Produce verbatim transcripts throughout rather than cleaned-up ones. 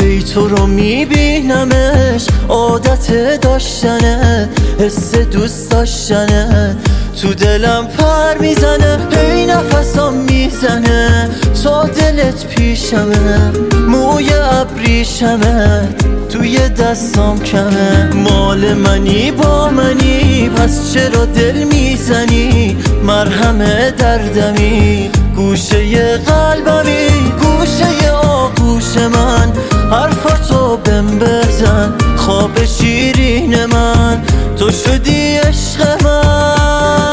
هی تو رو میبینمش، عادت داشتنه، حس دوست داشتنه، تو دلم پر میزنه، هی نفسام میزنه، تا دلت پیشمه، موی ابریشمه، توی دستام کمه، مال منی با منی، پس چرا دل میزنی، مرهم دردمی، گوشه قلبمی، گوشه آغوش من، حرفاتو بهم بزن، خواب شیرین من، تو شدی عشق من.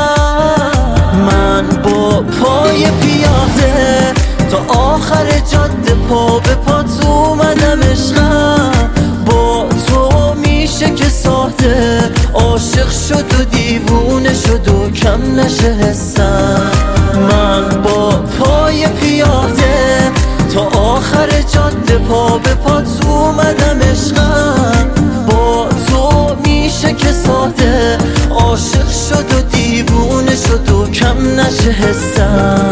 من با پای پیاده تا آخر جاده، پا به پات اومدم عشقم، با تو میشه که ساده، عاشق شد و دیوونه شد و کم نشه حسم. من با پای پیاده تا آخر جاده، پا به پات اومدم عشقم، با تو میشه که ساده، عاشق شد و دیوونه شد و کم نشه حسم.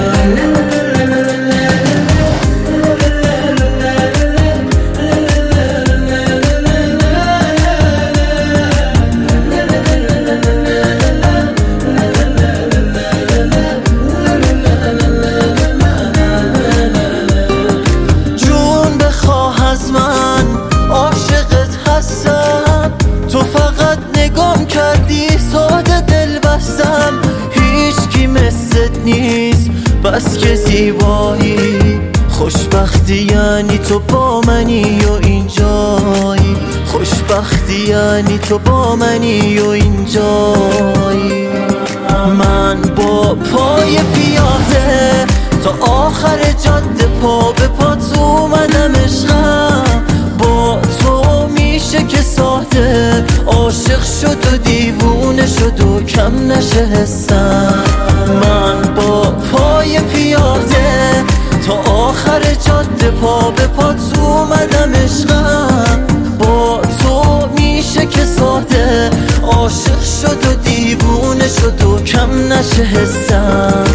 تو فقط نگام کردی ساده دل بستم، هیچ کی مثلت نیست بس که زیبایی، خوشبختی یعنی تو با منی و اینجایی، خوشبختی یعنی تو با منی و اینجایی. من با پای پیاده تا آخر جاده، پا به پات اومدم عشقم، با تو میشه که ساده، عاشق شد و دیوونه شد و کم نشه حسم. من با پای پیاده تا آخر جاده، پا به پات اومدم عشقم، با تو میشه که ساده، عاشق شد و دیوونه شد و کم نشه حسم.